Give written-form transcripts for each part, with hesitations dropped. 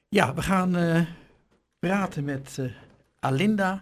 Ja, we gaan praten met Alinda.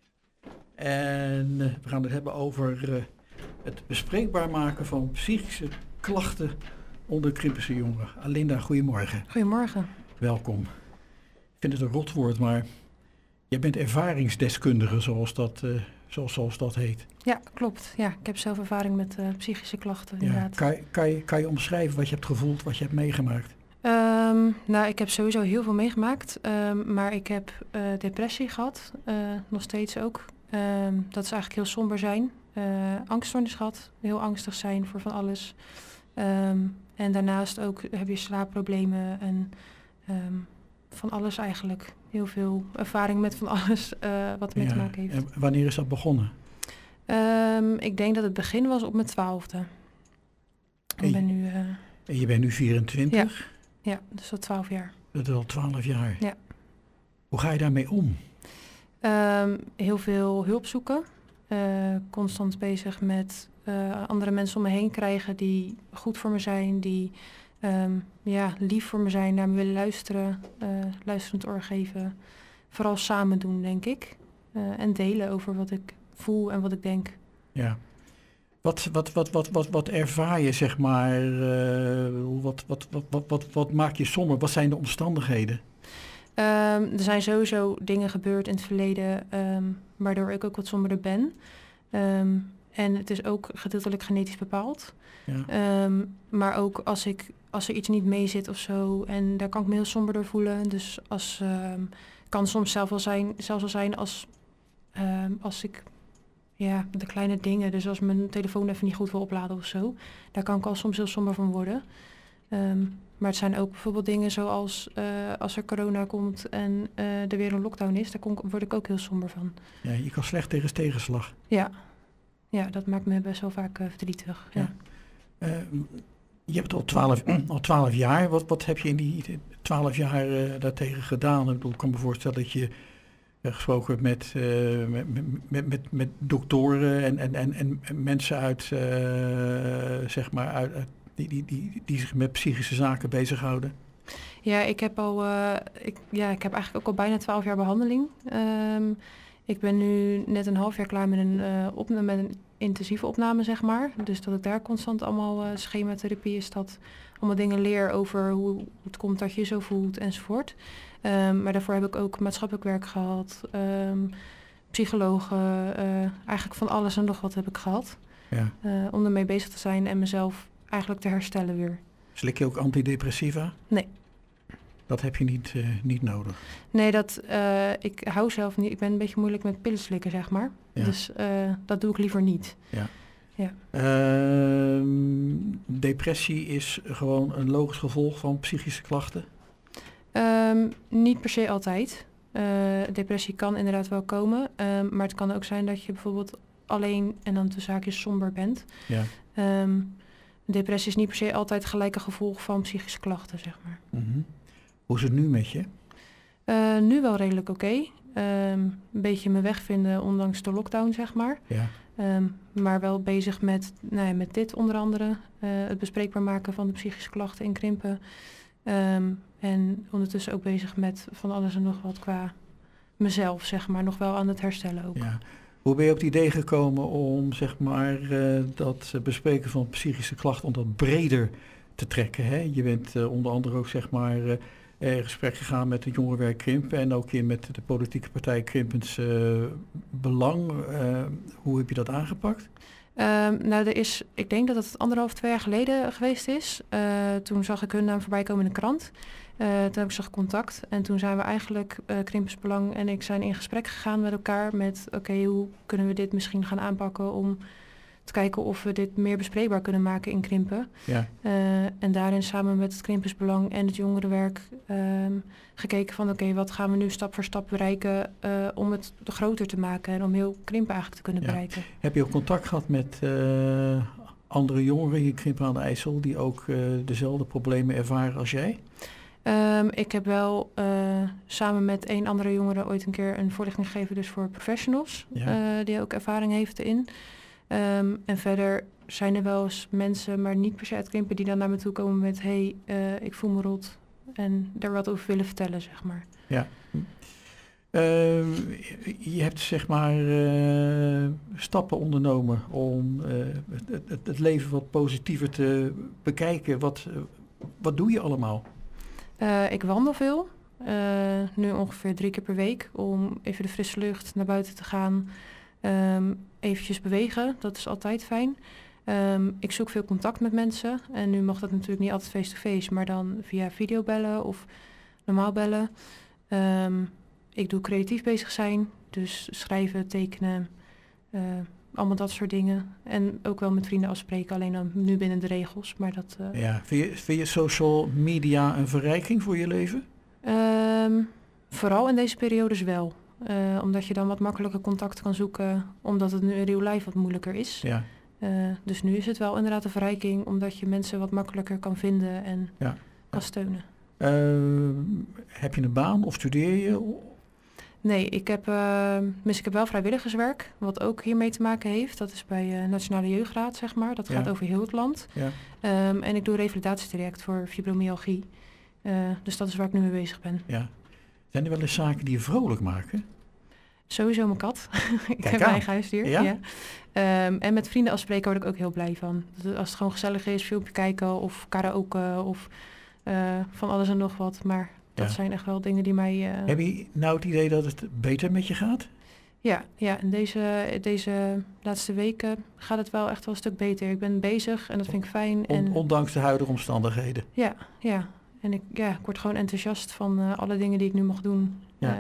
En we gaan het hebben over het bespreekbaar maken van psychische klachten onder Krimpense jongeren. Alinda, goedemorgen. Goedemorgen. Welkom. Ik vind het een rotwoord, maar jij bent ervaringsdeskundige, zoals dat heet. Ja, klopt. Ja, ik heb zelf ervaring met psychische klachten, inderdaad. Kan je omschrijven wat je hebt gevoeld, wat je hebt meegemaakt? Nou, ik heb sowieso heel veel meegemaakt, maar ik heb depressie gehad, nog steeds ook. Dat is eigenlijk heel somber zijn. Angststoornis gehad, heel angstig zijn voor van alles. En daarnaast ook heb je slaapproblemen en van alles eigenlijk. Heel veel ervaring met van alles wat ermee te maken heeft. En wanneer is dat begonnen? Ik denk dat het begin was op mijn 12e. Ik ben nu... En je bent nu 24? Ja, dus al 12 jaar. Dat is al 12 jaar. Ja. Hoe ga je daarmee om? Heel veel hulp zoeken. Constant bezig met andere mensen om me heen krijgen die goed voor me zijn, die lief voor me zijn, naar me willen luisteren, luisterend oor geven. Vooral samen doen, denk ik. En delen over wat ik voel en wat ik denk. Ja. Wat ervaar je, zeg maar? Wat maakt je somber? Wat zijn de omstandigheden? Er zijn sowieso dingen gebeurd in het verleden waardoor ik ook wat somberder ben. En het is ook gedeeltelijk genetisch bepaald. Ja. Maar ook als er iets niet mee zit of zo, en daar kan ik me heel somber door voelen. Dus kan soms zelfs wel zijn als ik de kleine dingen, dus als mijn telefoon even niet goed wil opladen of zo, daar kan ik al soms heel somber van worden. Maar het zijn ook bijvoorbeeld dingen zoals als er corona komt en er weer een lockdown is, daar word ik ook heel somber van. Ja, je kan slecht tegen tegenslag. Ja, dat maakt me best wel vaak verdrietig. Ja. Je hebt al 12 jaar. Wat heb je in die 12 jaar daartegen gedaan? Ik bedoel, ik kan me voorstellen dat je gesproken hebt met doktoren en mensen uit, zeg maar, die zich met psychische zaken bezighouden. Ja, ik heb eigenlijk ook al bijna 12 jaar behandeling. Ik ben nu net een half jaar klaar met een intensieve opname, zeg maar. Dus dat ik daar constant allemaal schematherapie is, dat allemaal dingen leer over hoe het komt dat je zo voelt enzovoort. Maar daarvoor heb ik ook maatschappelijk werk gehad, psychologen, eigenlijk van alles en nog wat heb ik gehad. Ja. Om ermee bezig te zijn en mezelf eigenlijk te herstellen weer. Slik je ook antidepressiva? Nee. Dat heb je niet nodig? Nee, ik hou zelf niet. Ik ben een beetje moeilijk met pillen slikken, zeg maar. Ja. Dus dat doe ik liever niet. Ja. Ja. Depressie is gewoon een logisch gevolg van psychische klachten? Niet per se altijd. Depressie kan inderdaad wel komen. Maar het kan ook zijn dat je bijvoorbeeld alleen en dan tussen haakjes somber bent. Ja. Depressie is niet per se altijd gelijk een gevolg van psychische klachten, zeg maar. Mm-hmm. Hoe is het nu met je? Nu wel redelijk oké. Een beetje mijn weg vinden ondanks de lockdown, zeg maar. Ja. Maar wel bezig met dit onder andere. Het bespreekbaar maken van de psychische klachten in Krimpen. En ondertussen ook bezig met van alles en nog wat qua mezelf, zeg maar. Nog wel aan het herstellen ook. Ja. Hoe ben je op het idee gekomen om, zeg maar, dat bespreken van psychische klachten, om dat breder te trekken? Hè? Je bent onder andere ook, zeg maar, in gesprek gegaan met het Jongerenwerk Krimpen en ook met de politieke partij Krimpens Belang. Hoe heb je dat aangepakt? Ik denk dat het 1,5-2 jaar geleden geweest is. Toen zag ik hun naam voorbij komen in de krant. Toen heb ik ze gecontact. En toen zijn we eigenlijk, Krimpens Belang en ik zijn in gesprek gegaan met elkaar. Met hoe kunnen we dit misschien gaan aanpakken om te kijken of we dit meer bespreekbaar kunnen maken in Krimpen. Ja. En daarin samen met het Krimpens Belang en het jongerenwerk gekeken van wat gaan we nu stap voor stap bereiken om het groter te maken en om heel Krimpen eigenlijk te kunnen bereiken. Heb je ook contact gehad met andere jongeren hier in Krimpen aan de IJssel die ook dezelfde problemen ervaren als jij? Ik heb wel samen met een andere jongere ooit een keer een voorlichting gegeven dus voor professionals die ook ervaring heeft erin. En verder zijn er wel eens mensen, maar niet per se uit Krimpen, die dan naar me toe komen met ik voel me rot. en daar wat over willen vertellen, zeg maar. Ja. Je hebt zeg maar stappen ondernomen om het leven wat positiever te bekijken. Wat doe je allemaal? Ik wandel veel, nu ongeveer 3 keer per week, om even de frisse lucht naar buiten te gaan. Eventjes bewegen, dat is altijd fijn. Ik zoek veel contact met mensen en nu mag dat natuurlijk niet altijd face-to-face, maar dan via videobellen of normaal bellen. Ik doe creatief bezig zijn, dus schrijven, tekenen, allemaal dat soort dingen. En ook wel met vrienden afspreken, alleen dan nu binnen de regels. Maar dat, Ja, vind je social media een verrijking voor je leven? Vooral in deze periodes wel. Omdat je dan wat makkelijker contact kan zoeken, omdat het nu in real life wat moeilijker is. Ja. Dus nu is het wel inderdaad een verrijking, omdat je mensen wat makkelijker kan vinden en kan steunen. Heb je een baan of studeer je? Nee, ik heb wel vrijwilligerswerk, wat ook hiermee te maken heeft. Dat is bij Nationale Jeugdraad, zeg maar. Dat gaat over heel het land. Ja. En ik doe een revalidatietraject voor fibromyalgie. Dus dat is waar ik nu mee bezig ben. Ja. Zijn er wel eens zaken die je vrolijk maken? Sowieso mijn kat. Ik heb aan. mijn eigen huisdier. Ja? Ja. En met vrienden afspreken word ik ook heel blij van. Als het gewoon gezellig is, filmpje kijken of karaoke of van alles en nog wat. Maar dat zijn echt wel dingen die mij... Heb je nou het idee dat het beter met je gaat? Ja, in deze laatste weken gaat het wel echt wel een stuk beter. Ik ben bezig en dat vind ik fijn. Ondanks de huidige omstandigheden? Ja. En ik word gewoon enthousiast van alle dingen die ik nu mag doen. Ja.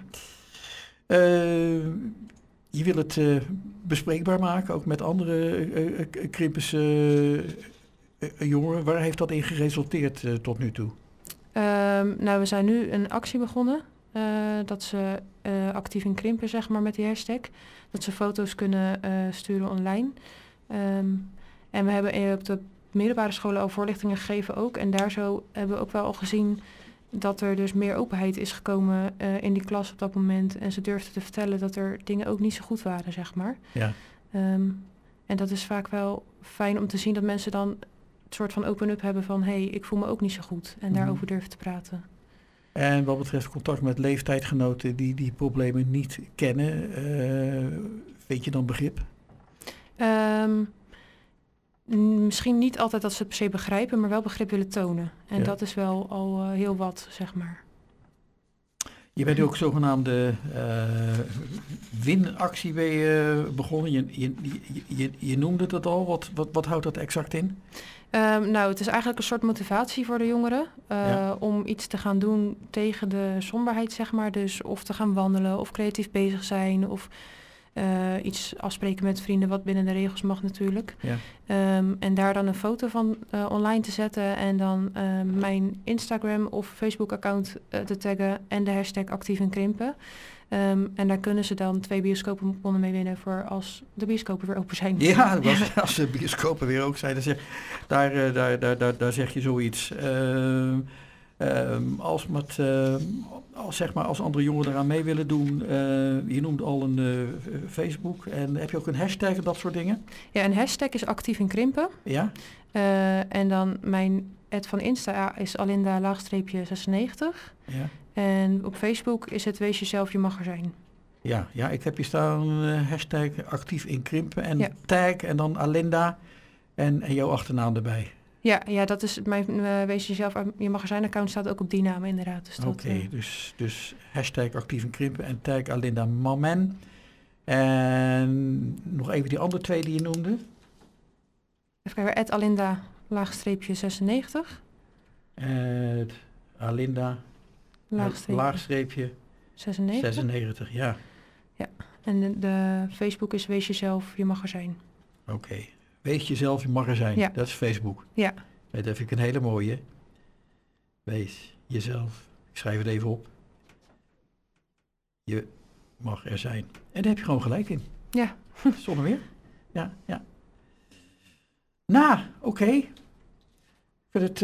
Je wil het bespreekbaar maken, ook met andere Krimpense jongeren. Waar heeft dat in geresulteerd tot nu toe? We zijn nu een actie begonnen. Dat ze actief in Krimpen, zeg maar, met die hashtag. Dat ze foto's kunnen sturen online. En we hebben op de middelbare scholen al voorlichtingen gegeven ook. En daar zo hebben we ook wel al gezien dat er dus meer openheid is gekomen in die klas op dat moment. En ze durfden te vertellen dat er dingen ook niet zo goed waren, zeg maar. Ja. En dat is vaak wel fijn om te zien dat mensen dan het soort van open-up hebben van... hey, ik voel me ook niet zo goed. En daarover durven te praten. En wat betreft contact met leeftijdgenoten die problemen niet kennen, vind je dan begrip? Misschien niet altijd dat ze het per se begrijpen, maar wel begrip willen tonen. En dat is wel al heel wat, zeg maar. Je bent ook zogenaamde winactie begonnen. Je noemde het al. Wat houdt dat exact in? Het is eigenlijk een soort motivatie voor de jongeren om iets te gaan doen tegen de somberheid, zeg maar. Dus of te gaan wandelen of creatief bezig zijn of iets afspreken met vrienden wat binnen de regels mag natuurlijk. Ja. En daar dan een foto van online te zetten en dan mijn Instagram of Facebook account te taggen en de hashtag actief in Krimpen. En daar kunnen ze dan 2 bioscopenbonnen mee winnen voor als de bioscopen weer open zijn. Ja, als de bioscopen weer open zijn, daar zeg je zoiets. Als andere jongeren eraan mee willen doen, je noemt al een Facebook en heb je ook een hashtag en dat soort dingen? Ja, een hashtag is actief in Krimpen. Ja. En dan mijn ad van Insta is Alinda_96. Ja. En op Facebook is het Wees jezelf, je mag er zijn. Ja, ik heb hier staan hashtag actief in Krimpen en tag en dan Alinda en jouw achternaam erbij. Ja, dat is mijn Wees jezelf, je mag er zijn account staat ook op die naam inderdaad. Dus Oké, dus hashtag actief in Krimpen en tag Alinda Mamen. En nog even die andere 2 die je noemde. Even kijken, Alinda_96. Alinda laagstreepje 96, ja. Ja, en de Facebook is Wees jezelf, je mag er zijn. Oké. Wees jezelf, je mag er zijn. Ja. Dat is Facebook. Ja. Dat vind ik een hele mooie. Wees jezelf. Ik schrijf het even op. Je mag er zijn. En daar heb je gewoon gelijk in. Ja. Zonder weer. Ja. Nou, oké. Ik vind het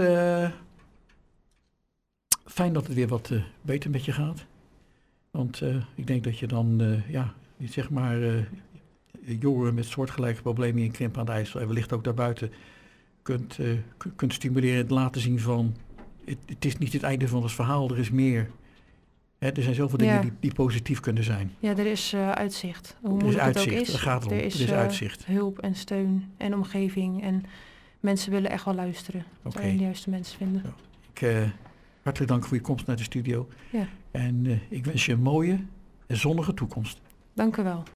fijn dat het weer wat beter met je gaat. Want ik denk dat je dan, zeg maar... jongeren met soortgelijke problemen in Krimpen aan de IJssel en wellicht ook daarbuiten kunt stimuleren, het laten zien van het is niet het einde van het verhaal, er is meer. Hè, er zijn zoveel dingen die positief kunnen zijn. Ja, er is uitzicht. Hoe Er is moeilijk het ook uitzicht, is. daar gaat het om. Er is, Er is uitzicht. hulp en steun en omgeving. En mensen willen echt wel luisteren. Als Oké. je de juiste mensen vinden. Ja. Hartelijk dank voor je komst naar de studio. Ja. En ik wens je een mooie en zonnige toekomst. Dank u wel.